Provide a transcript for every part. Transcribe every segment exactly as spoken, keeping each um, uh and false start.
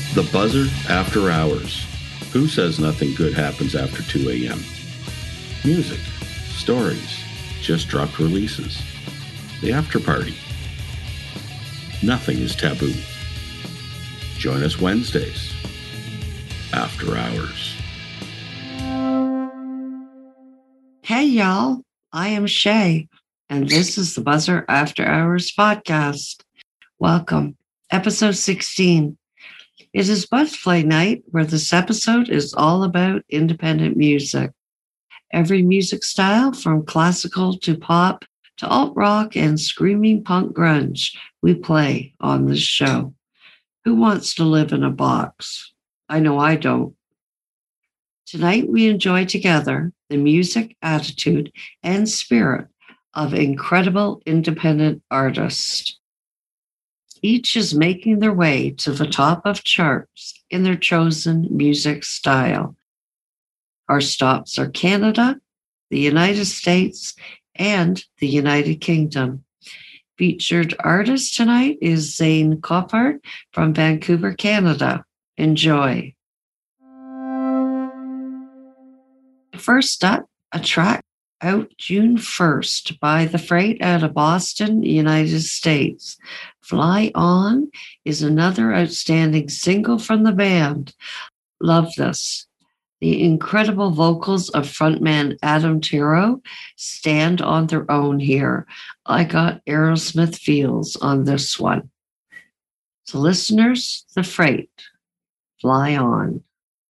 The Buzzer After Hours. Who says nothing good happens after two a.m.? Music, stories, just dropped releases. The after party. Nothing is taboo. Join us Wednesdays. After Hours. Hey, y'all. I am Shay, and this is the Buzzer After Hours podcast. Welcome. Episode sixteen. It is Buzz Play night, where this episode is all about independent music. Every music style, from classical to pop to alt-rock and screaming punk grunge, we play on this show. Who wants to live in a box? I know I don't. Tonight we enjoy together the music, attitude, and spirit of incredible independent artists. Each is making their way to the top of charts in their chosen music style. Our stops are Canada, the United States, and the United Kingdom. Featured artist tonight is Zane Coppard from Vancouver, Canada. Enjoy. First up, a track out June first by The Freight out of Boston, United States. Fly On is another outstanding single from the band. Love this. The incredible vocals of frontman Adam Tiro stand on their own here. I got Aerosmith feels on this one. So listeners, The Freight, Fly On.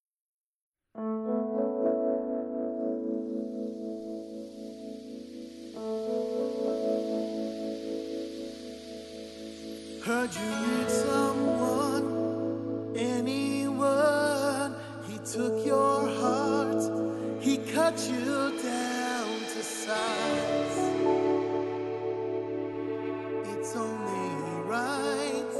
Heard you need someone, anyone. He took your heart, he cut you down to size. It's only right.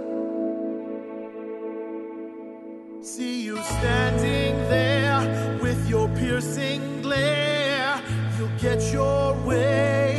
See you standing there with your piercing glare. You'll get your way.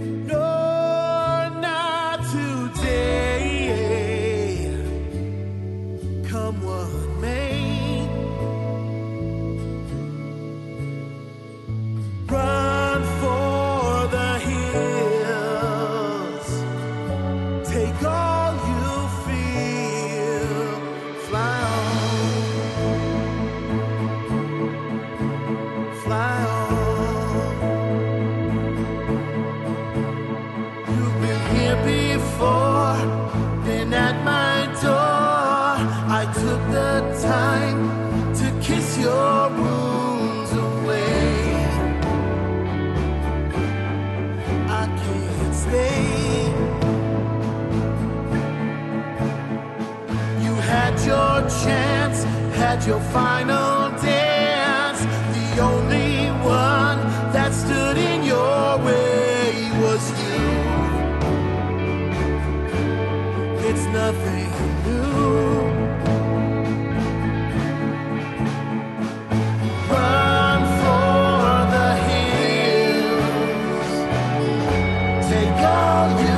Your final dance, the only one that stood in your way was you. It's nothing new. Run for the hills, take all you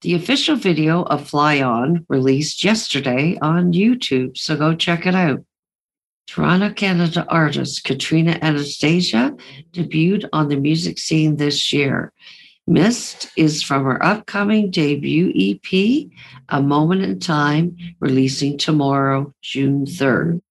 The official video of Fly On released yesterday on YouTube, so go check it out. Toronto, Canada artist Katrina Anastasia debuted on the music scene this year. Mist is from her upcoming debut E P, A Moment in Time, releasing tomorrow, June third.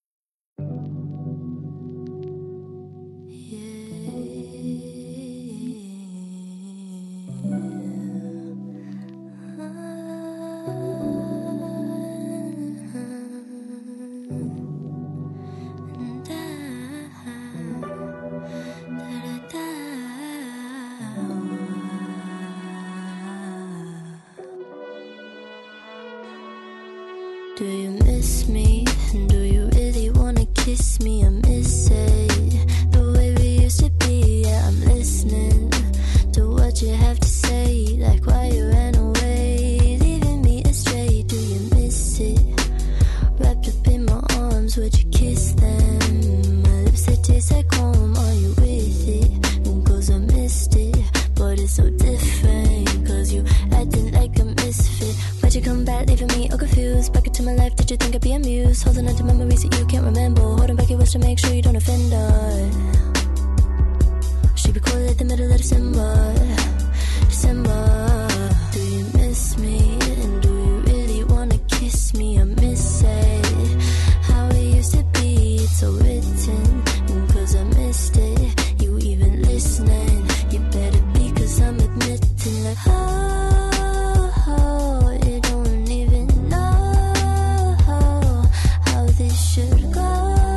Do you miss me? Do you really wanna kiss me? I miss it, the way we used to be. Yeah, I'm listening to what you have to say, like why you ran away, leaving me astray. Do you miss it? Wrapped up in my arms, would you kiss them? My lips, they taste like home. Are you with it? Cause I missed it, but it's so different, cause you acting like a misfit. Why'd you come back, leaving me all confused? Back into my life, did you think I'd be amused? Holding on to memories that you can't remember, holding back your words to make sure you don't offend her. She'd be cool at the middle of December, December. Do you miss me? And do you really wanna kiss me? I miss it, how it used to be. It's so written, cause I missed it. You even listening, you better be, cause I'm admitting like, oh, oh, you don't even know how this should go.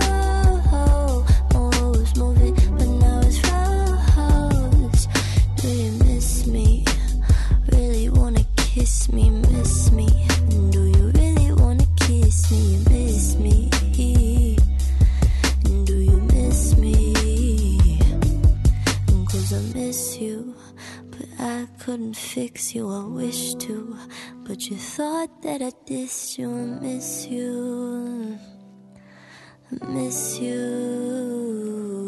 Oh, it's moving, but now it's froze. Do you miss me? Really wanna kiss me, miss me? Do you really wanna kiss me, miss me? Do you miss me? Cause I miss you, but I couldn't fix you, I wish to. But you thought that I dissed you. I miss you, I miss you.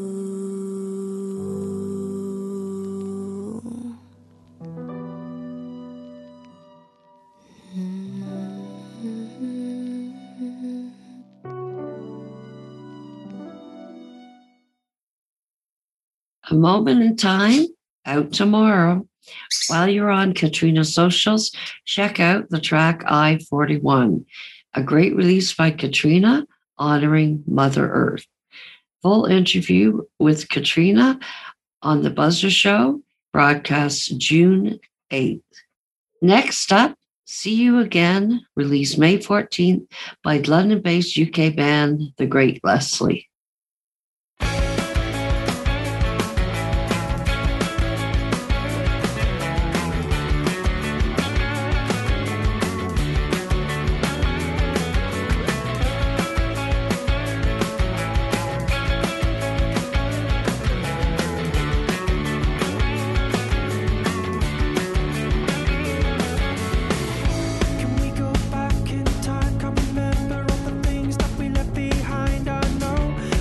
A Moment in Time, out tomorrow. While you're on Katrina's socials, check out the track I forty-one, a great release by Katrina honoring Mother Earth. Full interview with Katrina on The Buzzer Show, broadcast June eighth. Next up, See You Again, released May fourteenth by London-based U K band The Great Leslie. Can we go back in time? Can't remember all the things that we left behind. I know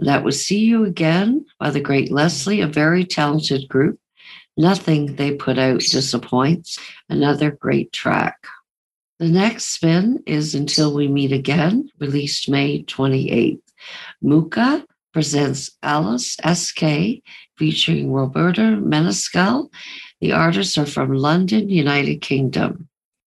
that was See You Again by the great Leslie, a very talented group. Nothing they put out disappoints. Another great track. The next spin is Until We Meet Again, released May twenty-eighth. Muka presents Alice S K, featuring Roberta Menescal. The artists are from London, United Kingdom.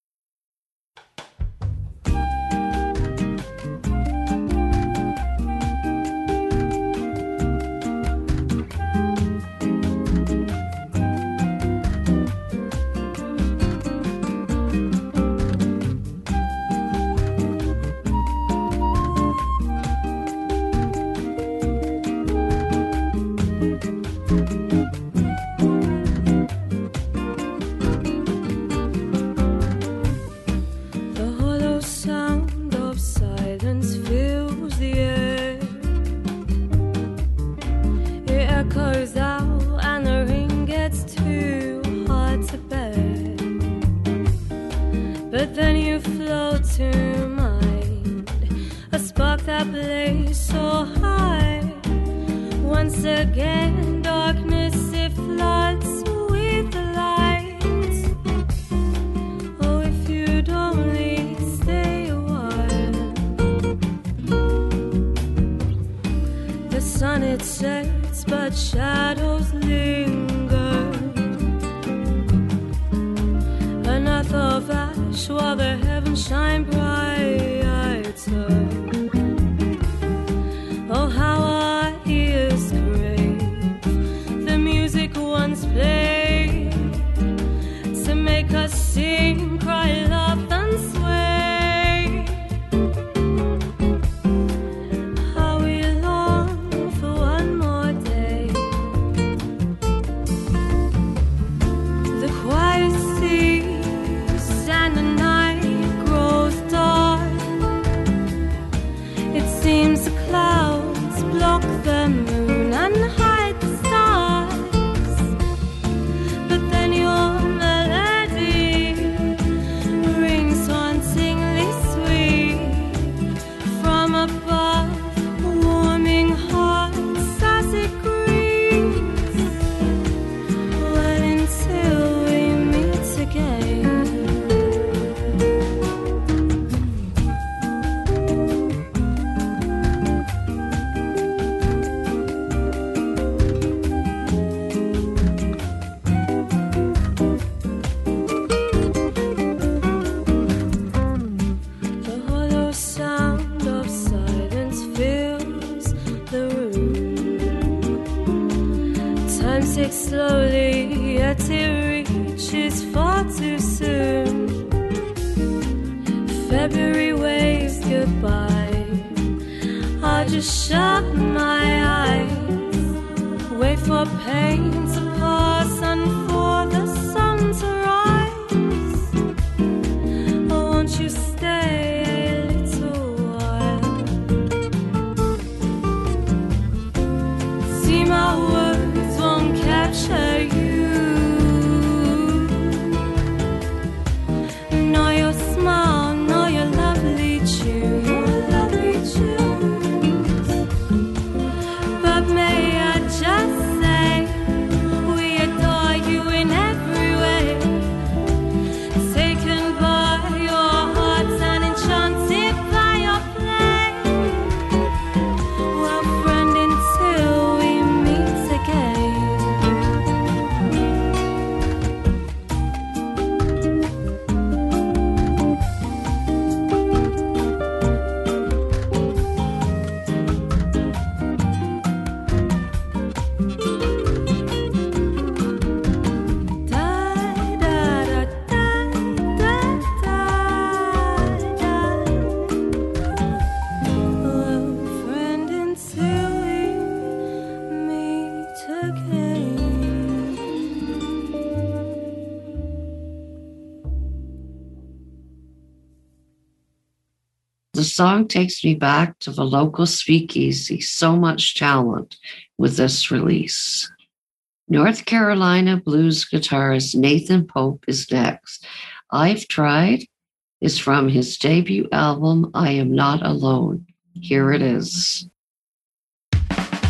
The song takes me back to the local speakeasy. So much talent with this release. North Carolina blues guitarist Nathan Pope is next. I've Tried is from his debut album, I Am Not Alone. Here it is.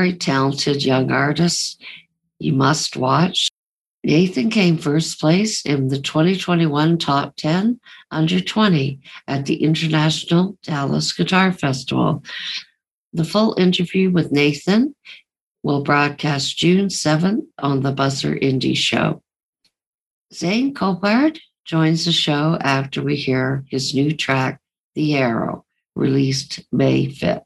very talented young artist you must watch. Nathan came first place in the twenty twenty-one Top ten Under twenty at the International Dallas Guitar Festival. The full interview with Nathan will broadcast June seventh on the Buzzer Indie Show. Zane Coppard joins the show after we hear his new track, The Arrow, released May fifth.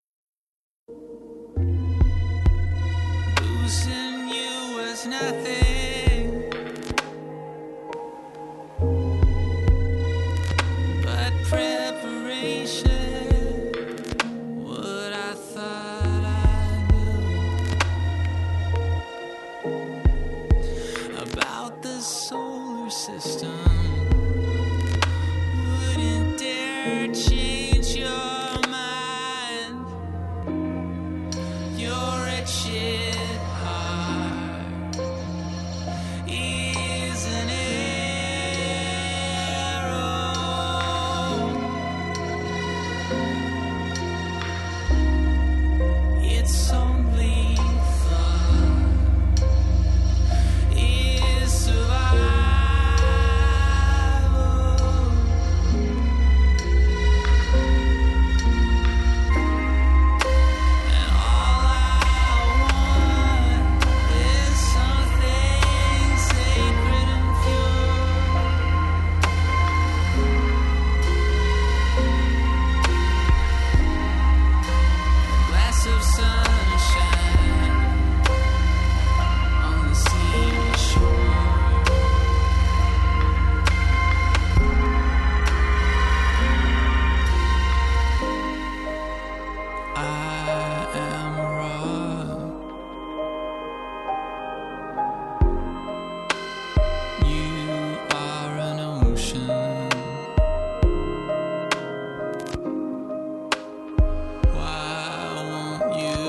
Losing you was nothing but preparation. What I thought I knew about the solar system wouldn't dare change your mind. Your wretched heart is an arrow. Its only thought is survival. And all I want is something sacred and pure. Glass of sunshine on the seashore. I am raw. You are an ocean. Why won't you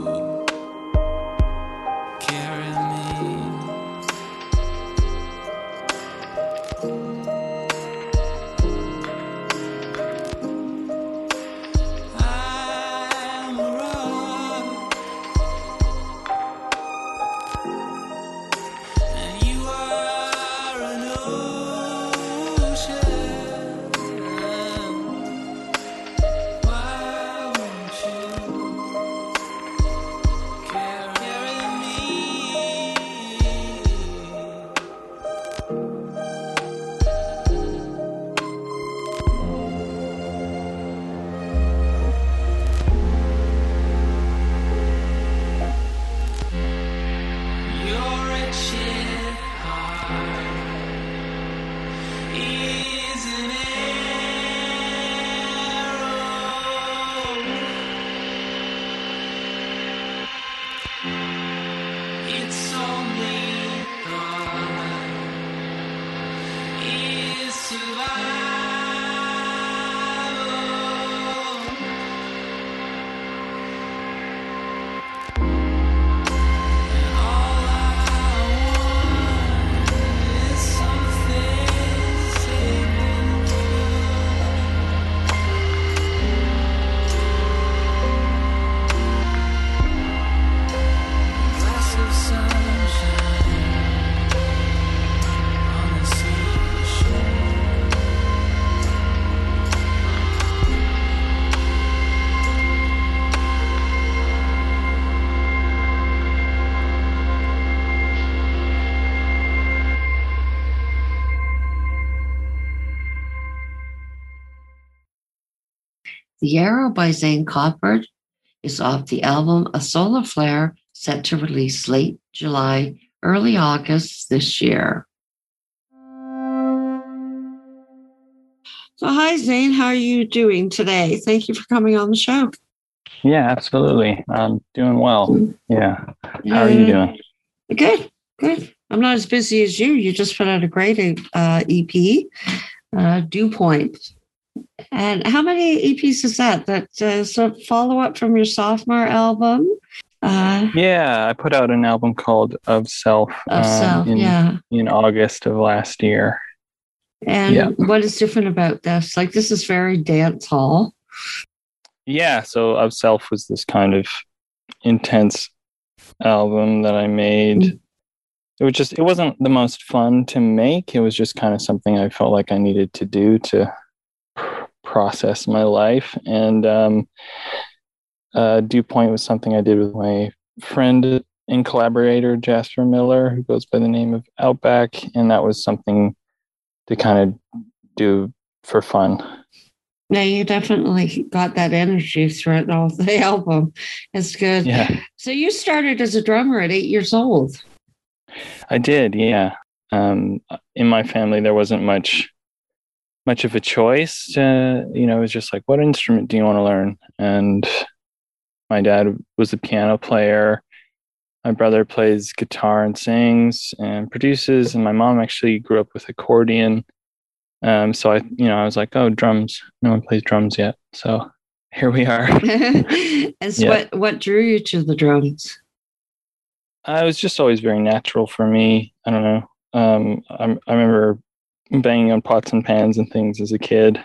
carry me? I'm raw, and you are an ocean. Why won't you carry me? Your wretched heart is an arrow. Its only thought is survival. And all I want is something sacred. Glass of sunshine on the seashore. The Arrow by Zane Coppard is off the album A Solar Flare, set to release late July, early August this year. So, hi, Zane. How are you doing today? Thank you for coming on the show. Yeah, absolutely. I'm doing well. Yeah. How are you doing? Good, good. I'm not as busy as you. You just put out a great uh, E P, uh, Dew Point. And how many E Ps is that? That's uh, sort of follow-up from your sophomore album? Uh, Yeah, I put out an album called Of Self, of um, Self, in, yeah. in August of last year. And Yeah. what is different about this? Like, this is very dance hall. Yeah, so Of Self was this kind of intense album that I made. It was just, it wasn't the most fun to make. It was just kind of something I felt like I needed to do to pr- process my life. And um, uh, Dew Point was something I did with my friend and collaborator, Jasper Miller, who goes by the name of Outback. And that was something to kind of do for fun. Now you definitely got that energy throughout all the album. It's good. Yeah, So you started as a drummer at eight years old. I did. Yeah. Um, in my family, there wasn't much, much of a choice. Uh, you know, it was just like, what instrument do you want to learn? And my dad was a piano player. My brother plays guitar and sings and produces. And my mom actually grew up with accordion. Um, so I, you know, I was like, oh, drums. No one plays drums yet. So here we are. And so Yeah. what, what drew you to the drums? Uh, it was just always very natural for me. I don't know. Um, I, I remember banging on pots and pans and things as a kid,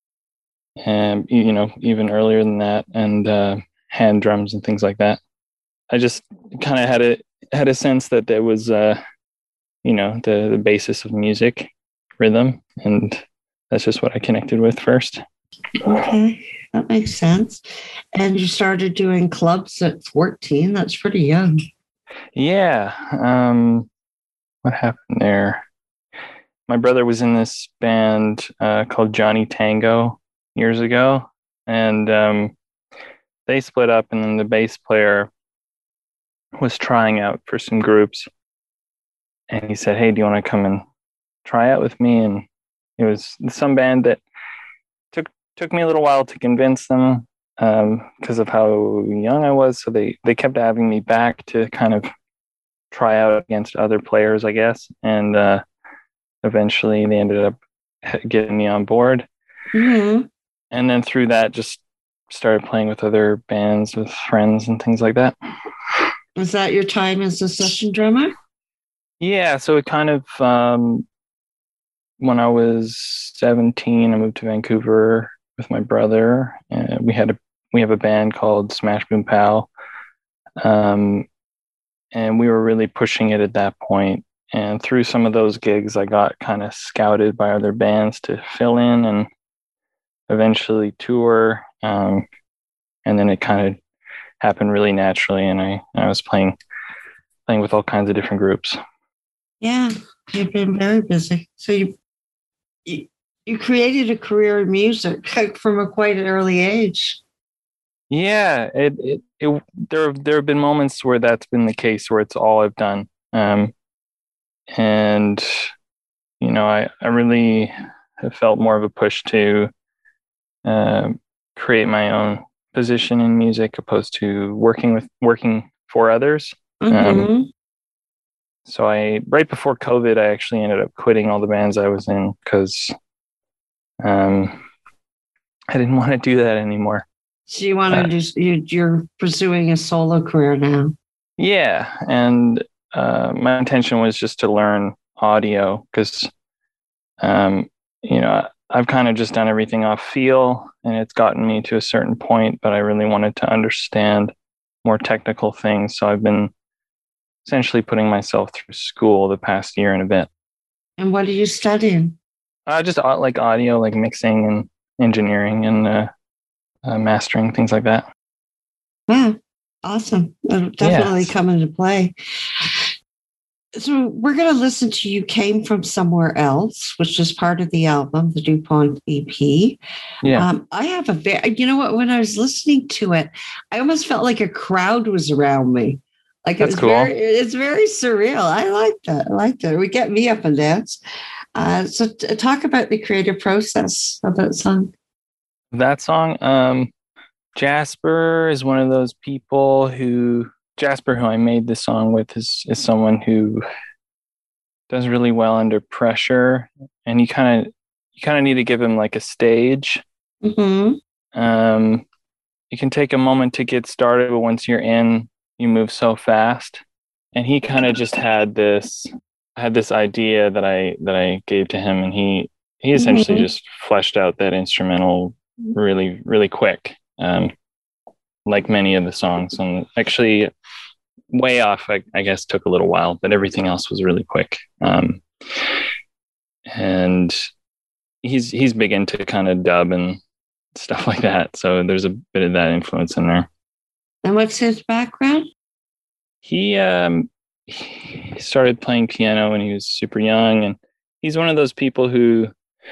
and you know, even earlier than that, and uh, hand drums and things like that. I just kind of had a had a sense that there was, uh, you know, the the basis of music, rhythm, and that's just what I connected with first. Okay, that makes sense. And you started doing clubs at fourteen. That's pretty young. Yeah. Um, what happened there? My brother was in this band uh, called Johnny Tango years ago, and um, they split up, and then the bass player was trying out for some groups, and he said, "Hey, do you want to come and try out with me?" And it was some band that took took me a little while to convince them because um, of how young I was. So they they kept having me back to kind of try out against other players, I guess, and uh, eventually they ended up getting me on board. Mm-hmm. And then through that, just started playing with other bands, with friends and things like that. Was that your time as a session drummer? Yeah, so it kind of, um, when I was seventeen, I moved to Vancouver with my brother, and we had a we have a band called Smash Boom Pow, um, and we were really pushing it at that point. And through some of those gigs, I got kind of scouted by other bands to fill in and eventually tour. Um, and then it kind of happened really naturally, and I, I was playing playing with all kinds of different groups. Yeah, you've been very busy. So you you, you created a career in music from a quite an early age. Yeah, it, it it there there have been moments where that's been the case, where it's all I've done. Um, and you know, I I really have felt more of a push to uh, create my own position in music, opposed to working with working for others. Mm-hmm. Um, so I right before COVID, I actually ended up quitting all the bands I was in because um, I didn't want to do that anymore. So you want to Uh, just you, you're pursuing a solo career now. Yeah, and uh, my intention was just to learn audio because, um, you know, I've kind of just done everything off feel, and it's gotten me to a certain point, but I really wanted to understand more technical things. So I've been essentially putting myself through school the past year and a bit. And what are you studying? Uh, just au- like audio, like mixing and engineering and uh, uh, mastering, things like that. Wow, awesome. It'll definitely Yes. come into play. So we're going to listen to You Came From Somewhere Else, which is part of the album, the Dew Point E P. Yeah. Um, I have a very, you know what, when I was listening to it, I almost felt like a crowd was around me. Like it That's was cool. very, it's very surreal. I liked it. I liked it. It would get me up and dance. Uh, so t- talk about the creative process of that song. That song, um, Jasper is one of those people who Jasper, who I made this song with, is is someone who does really well under pressure, and you kind of you kind of need to give him like a stage. Mm-hmm. Um, you can take a moment to get started, but once you're in, you move so fast. And he kind of just had this had this idea that I that I gave to him, and he he essentially Mhm. just fleshed out that instrumental really really quick. Um, like many of the songs, and actually Way Off, I, I guess, took a little while, but everything else was really quick. Um, and he's he's big into kind of dub and stuff like that, so there's a bit of that influence in there. And what's his background? He um, he started playing piano when he was super young, and he's one of those people who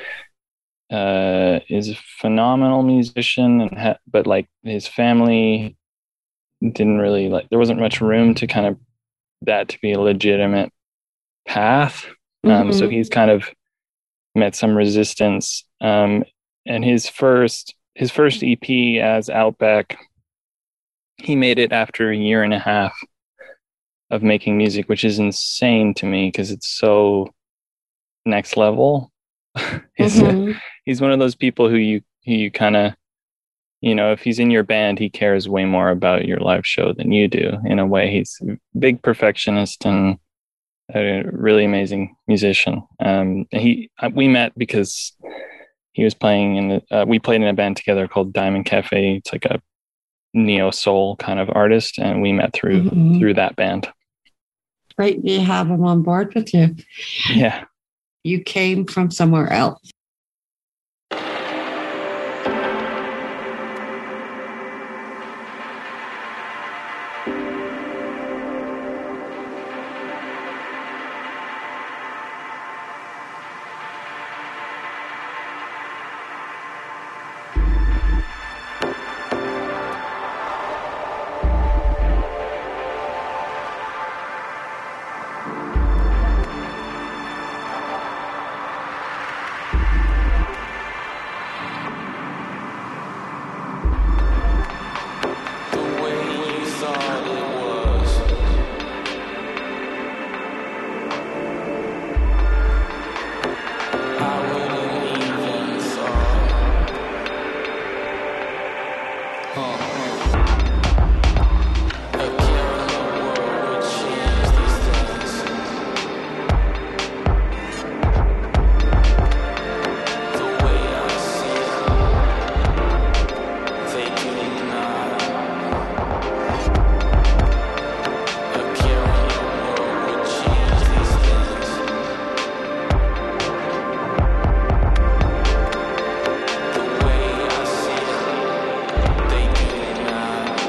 uh, is a phenomenal musician, and ha- but like his family didn't really like. There wasn't much room to kind of that to be a legitimate path. Um, so Mhm. he's kind of met some resistance. Um, and his first his first E P as Outback, he made it after a year and a half of making music, which is insane to me because it's so next level. he's, Mhm. he's one of those people who you who you kind of, you know, if he's in your band, he cares way more about your live show than you do. In a way, he's a big perfectionist and a really amazing musician. Um, he we met because he was playing in the, uh, we played in a band together called Diamond Cafe. It's like a neo soul kind of artist, and we met through Mhm. through that band. Great you have him on board with you. Yeah. You came from somewhere else. The way you thought it was. I wouldn't even thought. Huh. A care in the world would change these things. The way I see it, they do not. A care in the world would change these things. The way I see it, they do not.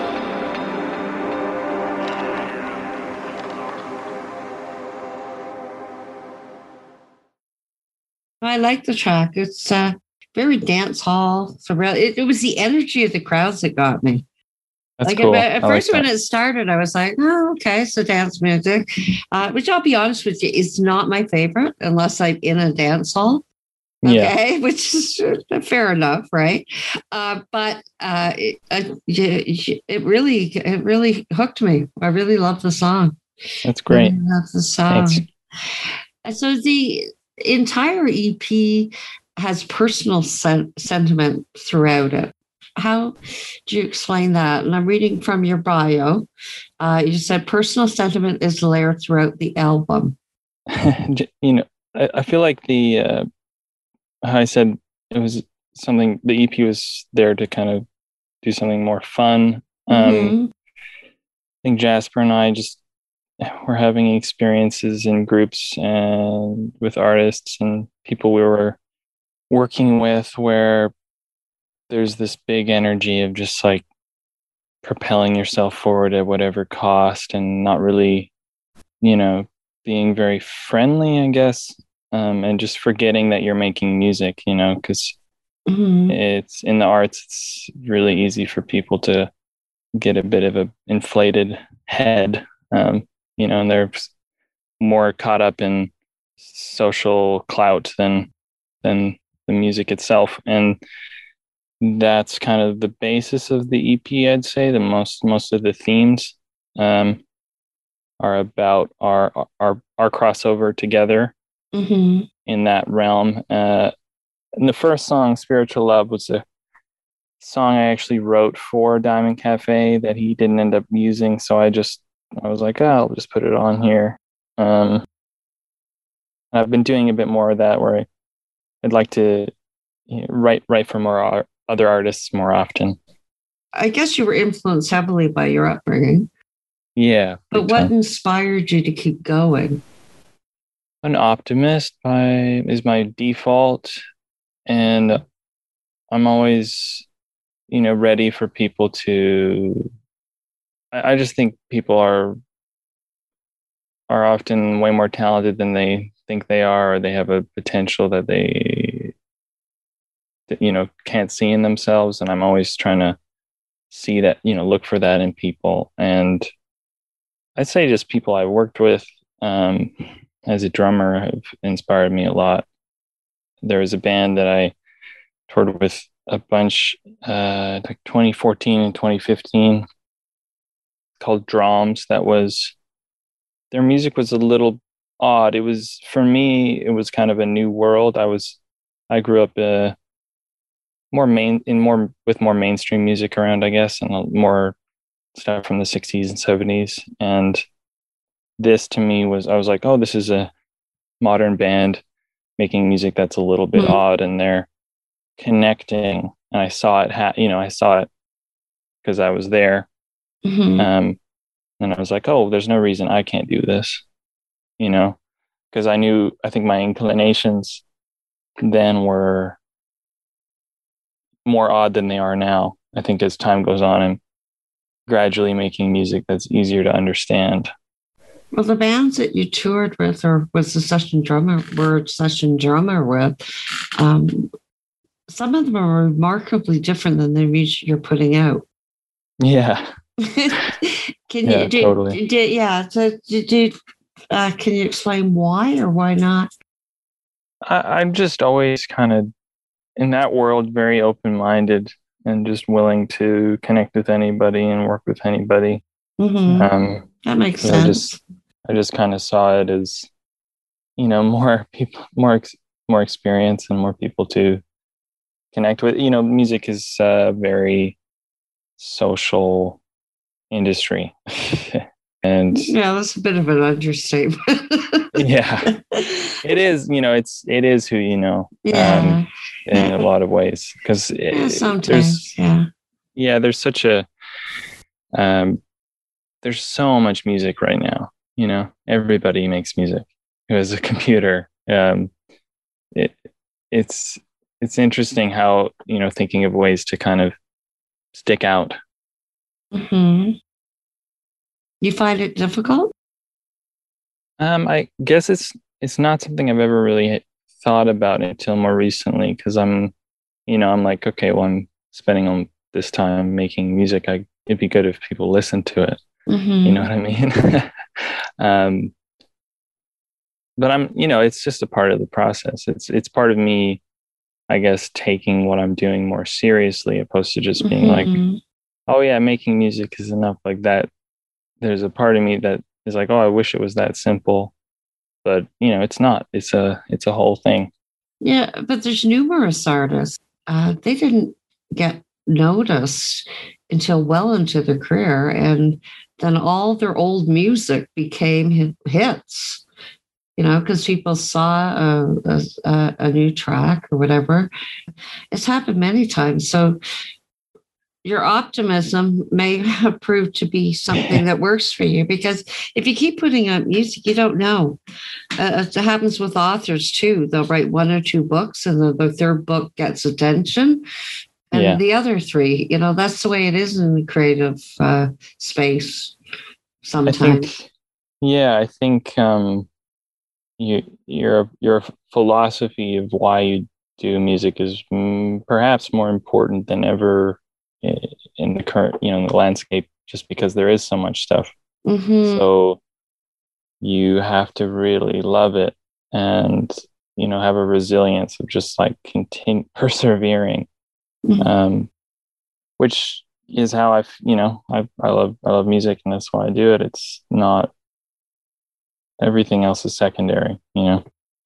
I like the track. It's uh, very dance hall. So really, it, it was the energy of the crowds that got me. That's Like cool. at, at I like first, when that. it started, I was like, "Oh, okay, so dance music," uh, which I'll be honest with you, is not my favorite unless I'm in a dance hall. Yeah. Okay, which is uh, fair enough, right? Uh, but uh, it, uh, y- y- it really, it really hooked me. I really love the song. That's Really great. love the Thanks. song. And so the entire E P has personal sen- sentiment throughout it. How do you explain that? And I'm reading from your bio. Uh, you said personal sentiment is layered throughout the album. You know, I, I feel like the uh, how I said it was something. The E P was there to kind of do something more fun. Um, Mhm. I think Jasper and I just were having experiences in groups and with artists and people we were working with where there's this big energy of just like propelling yourself forward at whatever cost and not really, you know, being very friendly, I guess, um, and just forgetting that you're making music, you know, because Mhm. it's in the arts, it's really easy for people to get a bit of a inflated head, um, you know, and they're more caught up in social clout than than the music itself, and that's kind of the basis of the E P. I'd say the most most of the themes um, are about our our our crossover together Mhm. in that realm. Uh, and the first song, "Spiritual Love," was a song I actually wrote for Diamond Cafe that he didn't end up using, so I just I was like, oh, I'll just put it on here. Um, I've been doing a bit more of that where I, I'd like to you know, write write for more ar- other artists more often. I guess you were influenced heavily by your upbringing. Yeah. But big what time. inspired you to keep going? An optimist by is my default, and I'm always, you know, ready for people to. I, I just think people are are often way more talented than they think they are, or they have a potential that they, you know, can't see in themselves. And I'm always trying to see that, you know, look for that in people. And I'd say just people I've worked with um, as a drummer have inspired me a lot. There was a band that I toured with a bunch, uh, like twenty fourteen and twenty fifteen, called Drums. That was, their music was a little odd. It was, for me, it was kind of a new world. I was, I grew up uh, more main in more with more mainstream music around, I guess, and more stuff from the sixties and seventies. And this to me was, I was like, oh, this is a modern band making music that's a little bit Mhm. odd, and they're connecting. And I saw it, ha- you know, I saw it because I was there. Mhm. Um, and I was like, oh, there's no reason I can't do this, you know, because I knew, I think my inclinations then were more odd than they are now. I think as time goes on, I'm gradually making music that's easier to understand. Well, the bands that you toured with, or was the session drummer, were session drummer with, um, some of them are remarkably different than the music you're putting out. Yeah. Can Yeah, you? Did, totally. did, yeah. So, did you? Uh, can you explain why or why not? I, I'm just always kind of in that world very open minded and just willing to connect with anybody and work with anybody. Mm-hmm. Um, That makes 'cause I sense. just I just kind of saw it as, you know, more people, more ex- more experience, and more people to connect with. You know, music is a very social industry, and Yeah, that's a bit of an understatement. yeah, it is. You know, it's it is who you know. Yeah. Um, in a lot of ways, because Yeah, sometimes. there's Yeah. yeah, there's such a um, there's so much music right now. You know, everybody makes music who has a computer. Um, it it's it's interesting how, you know, thinking of ways to kind of stick out. Mm-hmm. You find it difficult? Um, I guess it's it's not something I've ever really thought about until more recently, because I'm, you know, I'm like, okay, well, I'm spending on this time making music. I it'd be good if people listen to it. Mm-hmm. You know what I mean? um, but I'm, you know, it's just a part of the process. It's it's part of me, I guess, taking what I'm doing more seriously, opposed to just being like, Mm-hmm. oh yeah, making music is enough. Like that, there's a part of me that is like, oh, I wish it was that simple, but you know, it's not. It's a it's a whole thing. Yeah, but there's numerous artists. Uh, they didn't get noticed until well into their career, and then all their old music became hi- hits. You know, because people saw a, a, a new track or whatever. It's happened many times. So your optimism may have proved to be something that works for you, because if you keep putting out music, you don't know. Uh, it happens with authors too. They'll write one or two books, and the, the third book gets attention, and Yeah. the other three, you know, that's the way it is in the creative uh, space I sometimes. think, yeah, I think um, you your your philosophy of why you do music is mm, perhaps more important than ever i- in the current, you know, in the landscape, just because there is so much stuff. Mm-hmm. So you have to really love it, and, you know, have a resilience of just like continue persevering, Mm-hmm. um, which is how I, you know, I I love I love music, and that's why I do it. It's not, everything else is secondary, you know.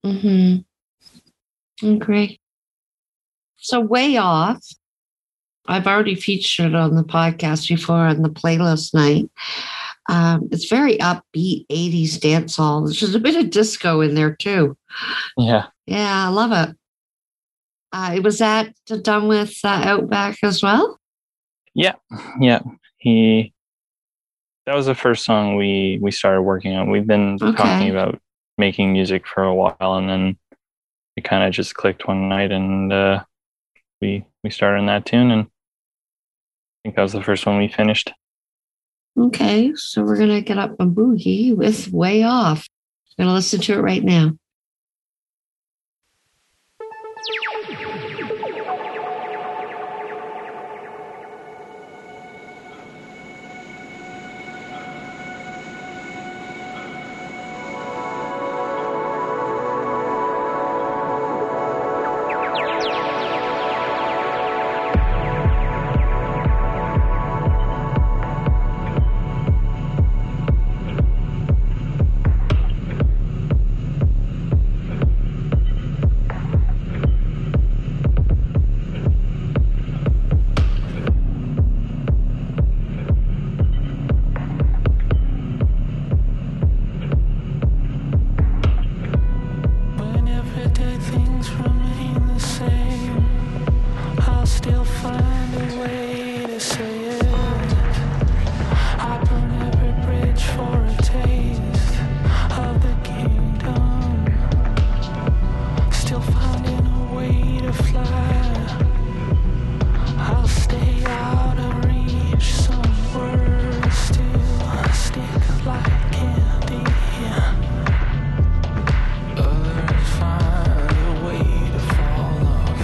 Mm-hmm. Great. So way off. I've already featured it on the podcast before on the playlist night. Um, it's very upbeat eighties dance hall. There's just a bit of disco in there too. Yeah. Yeah, I love it. Uh, was that done with uh, Outback as well? Yeah, yeah. He that was the first song we we started working on. We've been Okay. talking about making music for a while, and then it kind of just clicked one night, and uh, we we started on that tune, and I think that was the first one we finished. Okay, so we're gonna get up a boogie with Way Off. We're gonna listen to it right now. When everyday things remain the same, I'll still find a way to say it. I burn every bridge for a taste of the kingdom, still finding a way to fly. I'll stay out of reach, some words still stick like candy. Others find a way to fall off.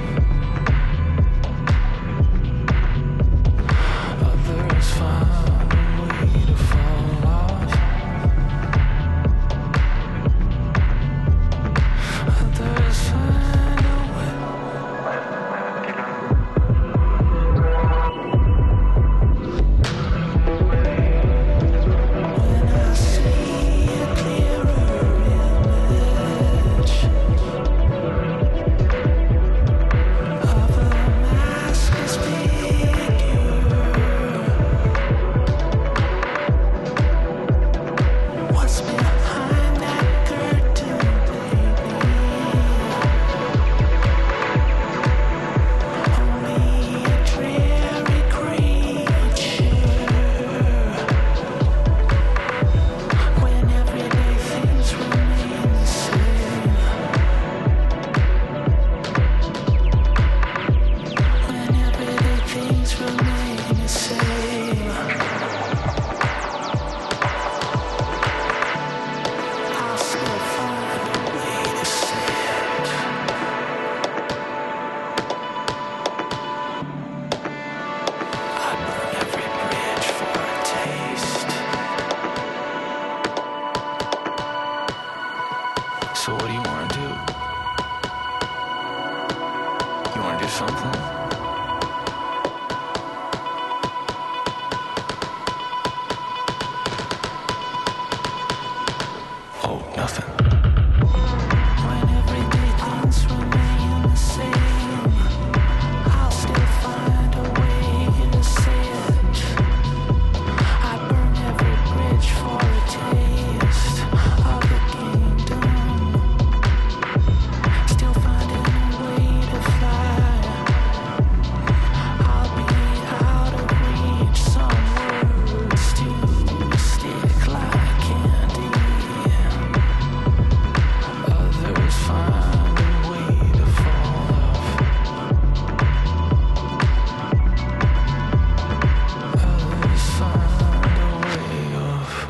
Others find a way to fall off. Others find a way. When I see a clearer image of a maskless figure, what's behind that curtain, only a dreary creature. When everyday things remain the same, when everyday things remain the same, I'll still find a way to say it. I burn every bridge for a taste. So what do you want to do? You want to do something? Oh, nothing. When everyday things remain the same, I'll still find a way to say it. I burn every bridge for a taste of the kingdom, still finding a way to fly. I'll be out of reach, some words still stick like candy. Others find a way to fall off. Others find a way off.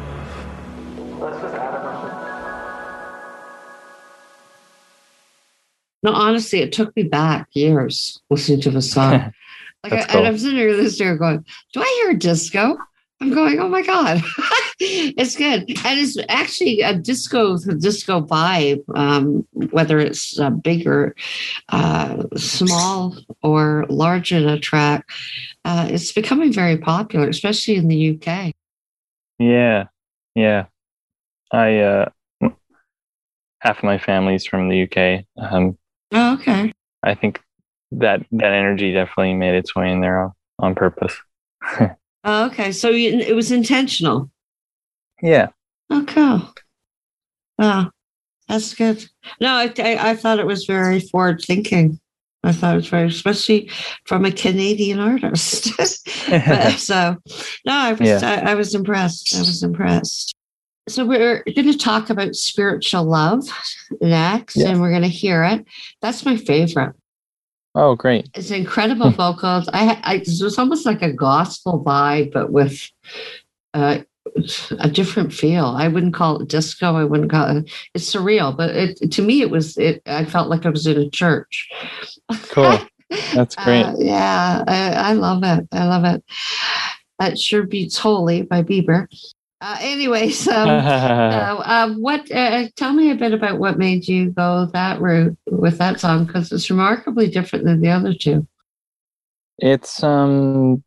No, honestly, it took me back years listening to the song. Like, That's I, and cool. I'm sitting here listening here going, do I hear disco? I'm going, oh my God. It's good. And it's actually a disco, disco vibe, um, whether it's uh, big or uh, small or large in a track. Uh, it's becoming very popular, especially in the U K. Yeah, yeah. I uh, half of my family's from the U K. Um, Oh, okay. I think that that energy definitely made its way in there on, on purpose. Oh, okay. So you, it was intentional. Yeah. Oh, cool. Oh, that's good. No, I, I, I thought it was very forward thinking. I thought it was very, especially from a Canadian artist. But, so, no, I was, Yeah. I, I was impressed. I was impressed. So we're going to talk about spiritual love next, Yeah. and we're going to hear it. That's my favorite. Oh, great. It's incredible vocals. I, I, it was almost like a gospel vibe, but with uh, a different feel. I wouldn't call it disco. I wouldn't call it. It's surreal, but it, to me, it was. It. I felt like I was in a church. Cool. That's great. Uh, yeah, I, I love it. I love it. That sure beats "Holy" by Bieber. Uh, anyways, um, uh, uh, what? Uh, tell me a bit about what made you go that route with that song, because it's remarkably different than the other two. It's um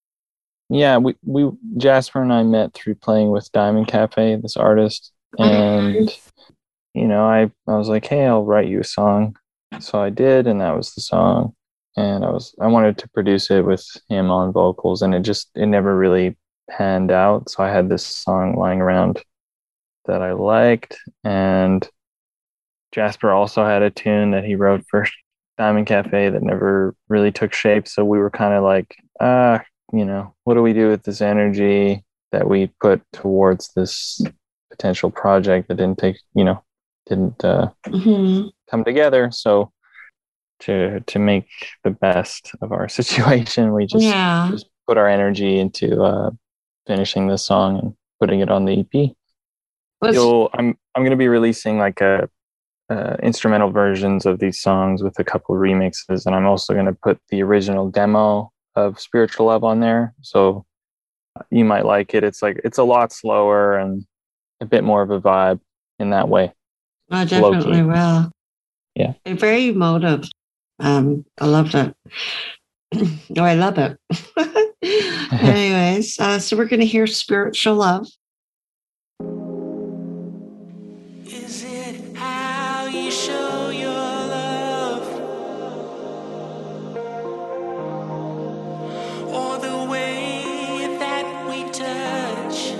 yeah, we, we Jasper and I met through playing with Diamond Cafe, this artist, and you know, I, I was like, hey, I'll write you a song. So I did, and that was the song. And I was I wanted to produce it with him on vocals, and it just it never really panned out. So I had this song lying around that I liked, and Jasper also had a tune that he wrote for Diamond Cafe that never really took shape. So we were kind of like, ah, you know, what do we do with this energy that we put towards this potential project that didn't take, you know, didn't uh, Mm-hmm. come together? So to to make the best of our situation, we just, Yeah. just put our energy into uh, finishing this song and putting it on the E P. Was- You'll, I'm I'm gonna be releasing like a uh, instrumental versions of these songs with a couple of remixes, and I'm also gonna put the original demo of Spiritual Love on there. So you might like it. It's like it's a lot slower and a bit more of a vibe in that way. I definitely Low-key. will. Yeah. Very emotive. Um, I loved it. No, I love it. Anyways, uh, so we're going to hear Spiritual Love. Is it how you show your love, or the way that we touch?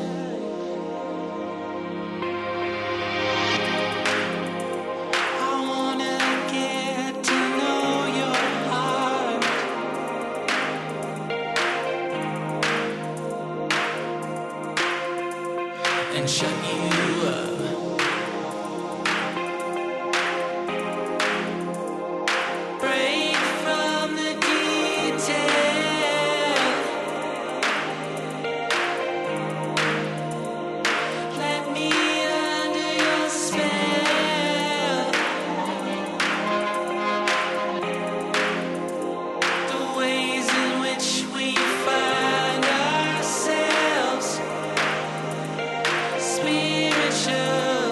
I wanna get to know your heart, and shut you up. Break from the detail. Let me under your spell. The ways in which we find ourselves spiritual.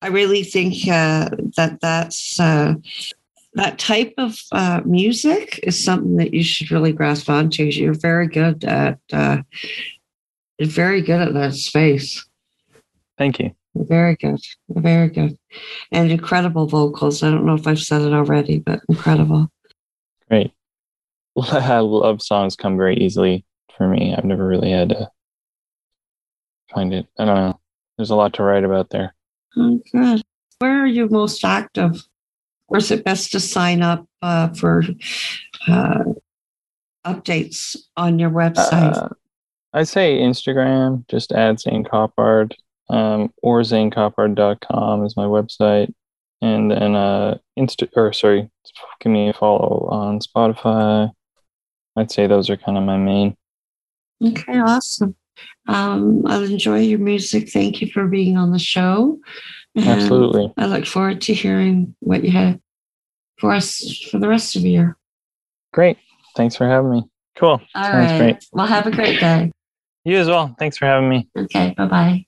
I really think uh, that that's uh, that type of uh, music is something that you should really grasp onto. You're very good at uh, you're very good at that space. Thank you. Very good, very good, and incredible vocals. I don't know if I've said it already, but incredible. Great. Love songs come very easily for me. I've never really had to find it. I don't know. There's a lot to write about there. Oh, good. Where are you most active? Or is it best to sign up uh, for uh, updates on your website? Uh, I say Instagram, just add Zane Coppard, um, or zane coppard dot com is my website. And then uh, Insta, or sorry, give me a follow on Spotify. I'd say those are kind of my main. Okay, awesome. Um, I'll enjoy your music. Thank you for being on the show. And Absolutely. I look forward to hearing what you have for us for the rest of the year. Great. Thanks for having me. Cool. All Sounds right. great. Well, have a great day. You as well. Thanks for having me. Okay, bye-bye.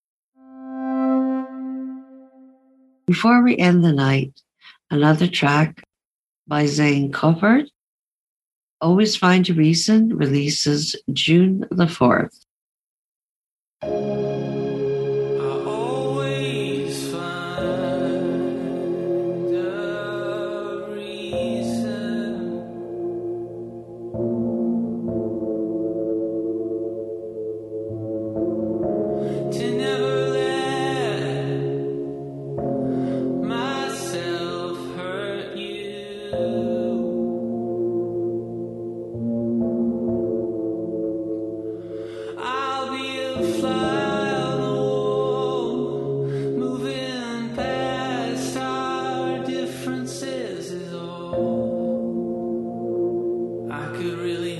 Before we end the night, another track by Zane Coppard. Always Find a Reason releases June the fourth. I always find a reason to never let myself hurt you. I'll be a fly on the wall, moving past our differences is all I could really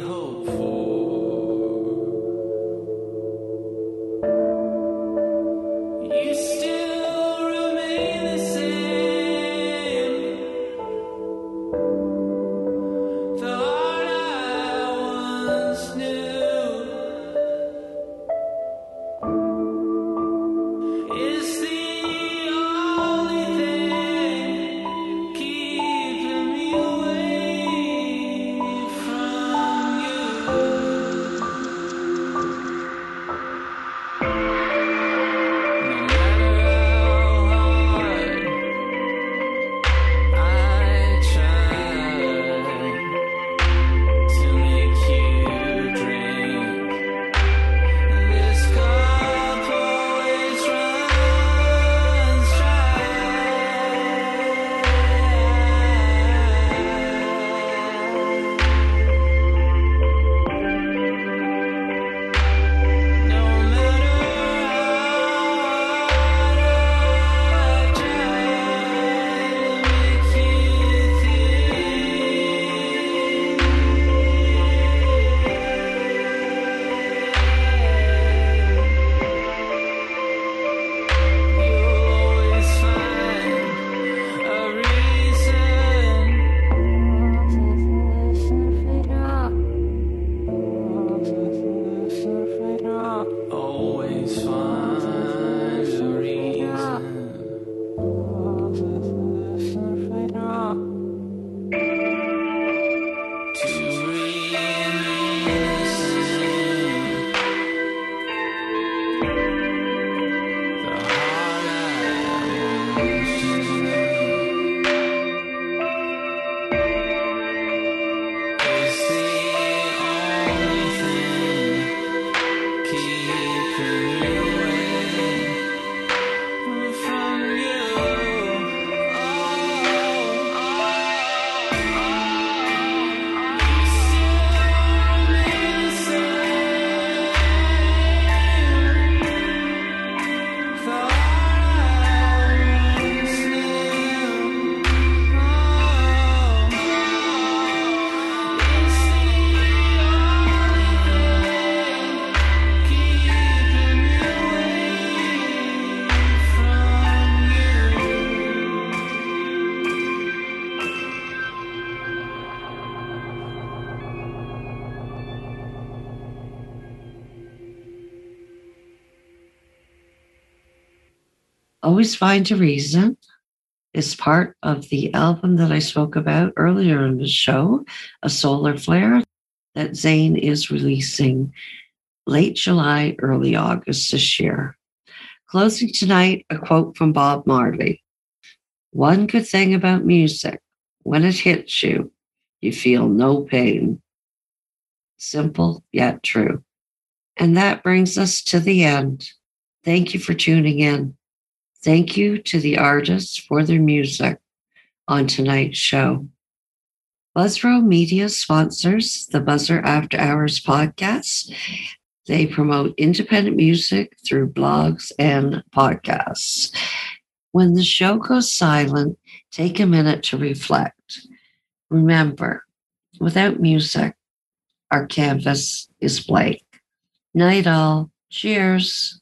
Always Find a Reason is part of the album that I spoke about earlier in the show, A Solar Flare, that Zane is releasing late July, early August this year. Closing tonight, a quote from Bob Marley. One good thing about music, when it hits you, you feel no pain. Simple yet true. And that brings us to the end. Thank you for tuning in. Thank you to the artists for their music on tonight's show. Buzzrow Media sponsors the Buzzer After Hours podcast. They promote independent music through blogs and podcasts. When the show goes silent, take a minute to reflect. Remember, without music, our canvas is blank. Night all. Cheers.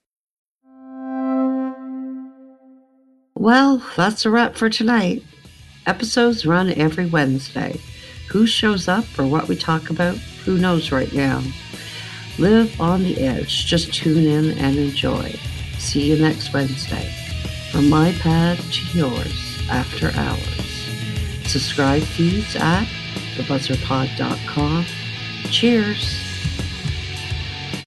Well, that's a wrap for tonight. Episodes run every Wednesday. Who shows up or what we talk about, who knows right now. Live on the edge. Just tune in and enjoy. See you next Wednesday. From my pad to yours, after hours. Subscribe feeds at the buzzer pod dot com. Cheers.